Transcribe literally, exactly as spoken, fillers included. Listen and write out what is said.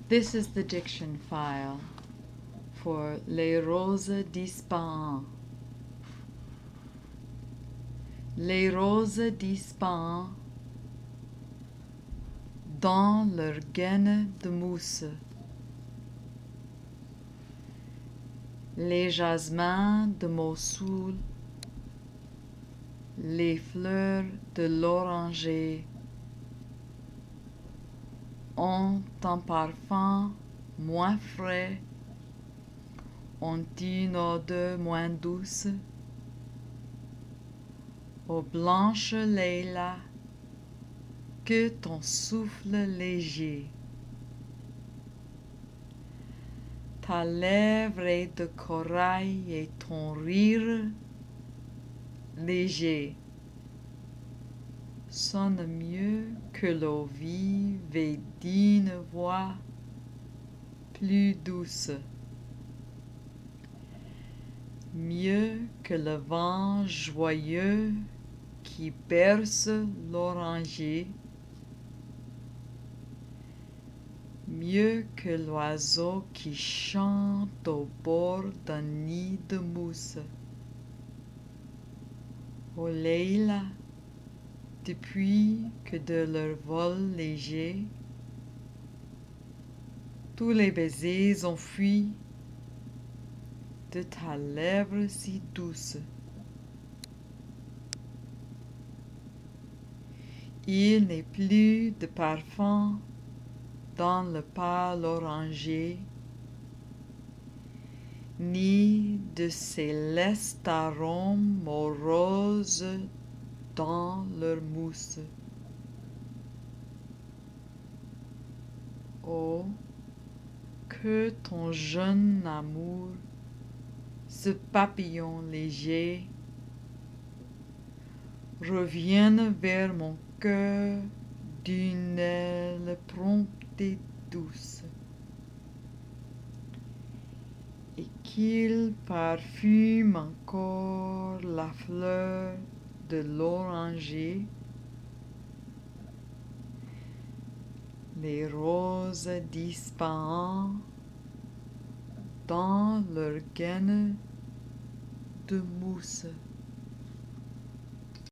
This is the diction file for Les Roses d'Ispahan. Les roses d'Ispahan, dans leur gaine de mousse, les jasmins de Mossoul, les fleurs de l'oranger ont un parfum moins frais, ont une odeur moins douce. Ô blanche Leila, que ton souffle léger, ta lèvre est de corail et ton rire léger sonne mieux que l'eau vive et d'une voix plus douce, mieux que le vent joyeux qui berce l'oranger, mieux que l'oiseau qui chante au bord d'un nid de mousse. Ô Leila, depuis que de leur vol léger, tous les baisers ont fui de ta lèvre si douce. Il n'est plus de parfum dans le pâle oranger, ni de célestes arômes aux roses dans leur mousse. Oh, que ton jeune amour, ce papillon léger, revienne vers mon cœur d'une aile prompte et douce, et qu'il parfume encore la fleur de l'oranger, les roses d'Ispahan dans leur gaine de mousse.